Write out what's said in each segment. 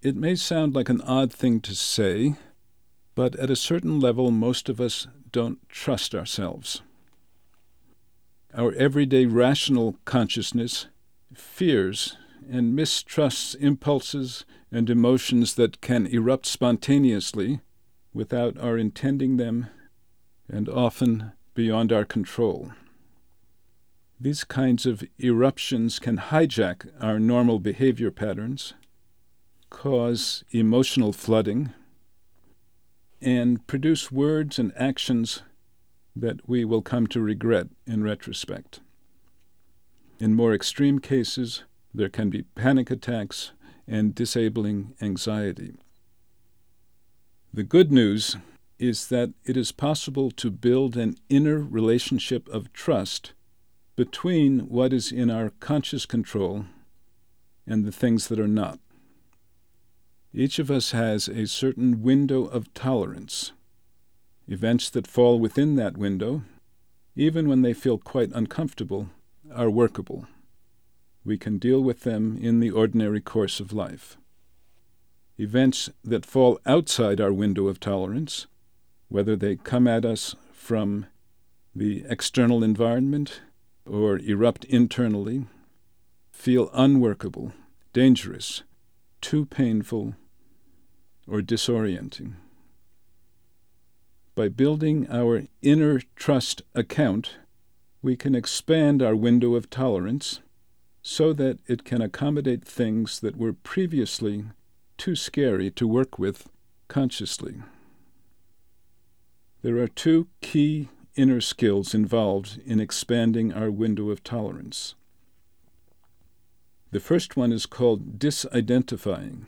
It may sound like an odd thing to say, but at a certain level, most of us don't trust ourselves. Our everyday rational consciousness fears and mistrusts impulses and emotions that can erupt spontaneously without our intending them and often beyond our control. These kinds of eruptions can hijack our normal behavior patterns, cause emotional flooding, and produce words and actions that we will come to regret in retrospect. In more extreme cases, there can be panic attacks and disabling anxiety. The good news is that it is possible to build an inner relationship of trust between what is in our conscious control and the things that are not. Each of us has a certain window of tolerance. Events that fall within that window, even when they feel quite uncomfortable, are workable. We can deal with them in the ordinary course of life. Events that fall outside our window of tolerance, whether they come at us from the external environment or erupt internally, feel unworkable, dangerous, too painful, or disorienting. By building our inner trust account, we can expand our window of tolerance so that it can accommodate things that were previously too scary to work with consciously. There are two key inner skills involved in expanding our window of tolerance. The first one is called disidentifying.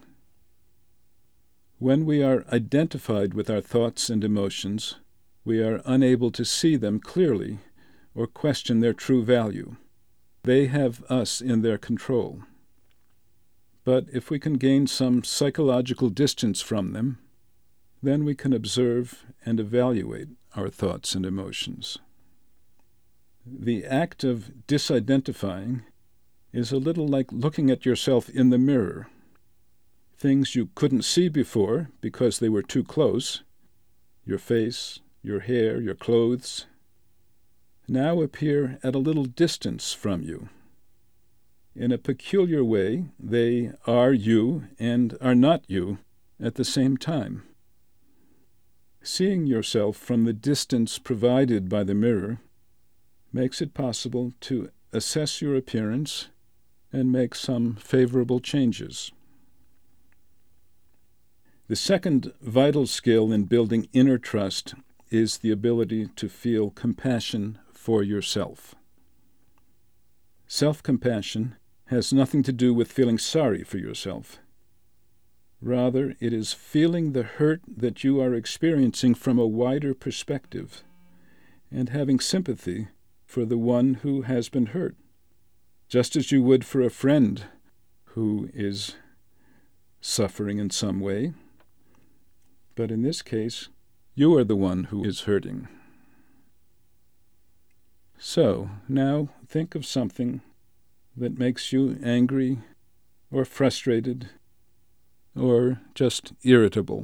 When we are identified with our thoughts and emotions, we are unable to see them clearly or question their true value. They have us in their control. But if we can gain some psychological distance from them, then we can observe and evaluate our thoughts and emotions. The act of disidentifying is a little like looking at yourself in the mirror. Things you couldn't see before because they were too close, your face, your hair, your clothes, now appear at a little distance from you. In a peculiar way, they are you and are not you at the same time. Seeing yourself from the distance provided by the mirror makes it possible to assess your appearance and make some favorable changes. The second vital skill in building inner trust is the ability to feel compassion for yourself. Self-compassion has nothing to do with feeling sorry for yourself. Rather, it is feeling the hurt that you are experiencing from a wider perspective and having sympathy for the one who has been hurt, just as you would for a friend who is suffering in some way. But in this case, you are the one who is hurting. So, now think of something that makes you angry or frustrated or just irritable.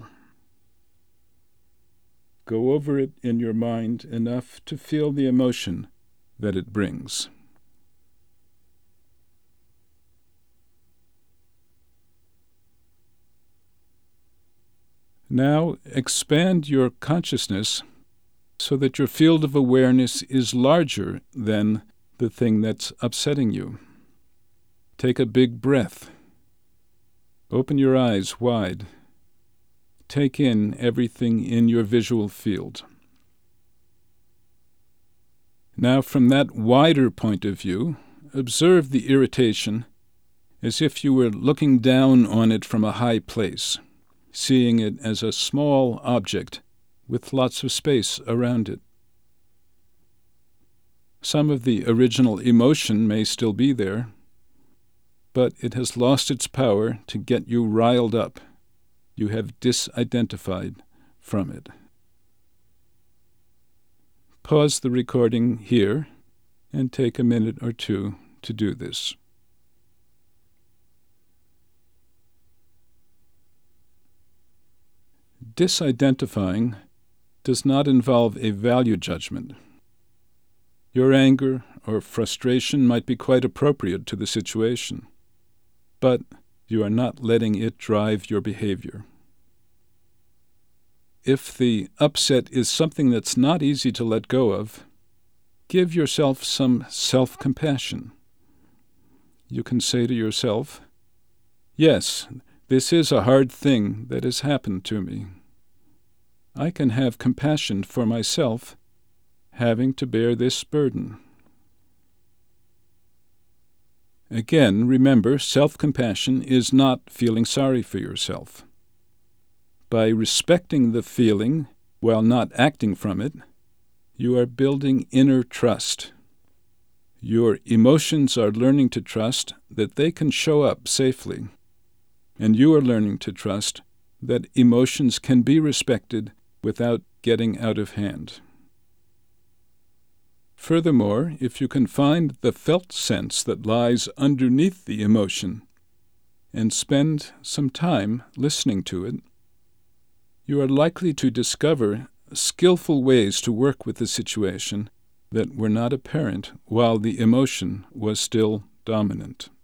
Go over it in your mind enough to feel the emotion that it brings. Now expand your consciousness so that your field of awareness is larger than the thing that's upsetting you. Take a big breath. Open your eyes wide. Take in everything in your visual field. Now, from that wider point of view, observe the irritation as if you were looking down on it from a high place, seeing it as a small object with lots of space around it. Some of the original emotion may still be there, but it has lost its power to get you riled up. You have disidentified from it. Pause the recording here and take a minute or two to do this. Disidentifying does not involve a value judgment. Your anger or frustration might be quite appropriate to the situation, but you are not letting it drive your behavior. If the upset is something that's not easy to let go of, give yourself some self-compassion. You can say to yourself, "Yes, this is a hard thing that has happened to me. I can have compassion for myself having to bear this burden." Again, remember, self-compassion is not feeling sorry for yourself. By respecting the feeling while not acting from it, you are building inner trust. Your emotions are learning to trust that they can show up safely, and you are learning to trust that emotions can be respected without getting out of hand. Furthermore, if you can find the felt sense that lies underneath the emotion and spend some time listening to it, you are likely to discover skillful ways to work with the situation that were not apparent while the emotion was still dominant.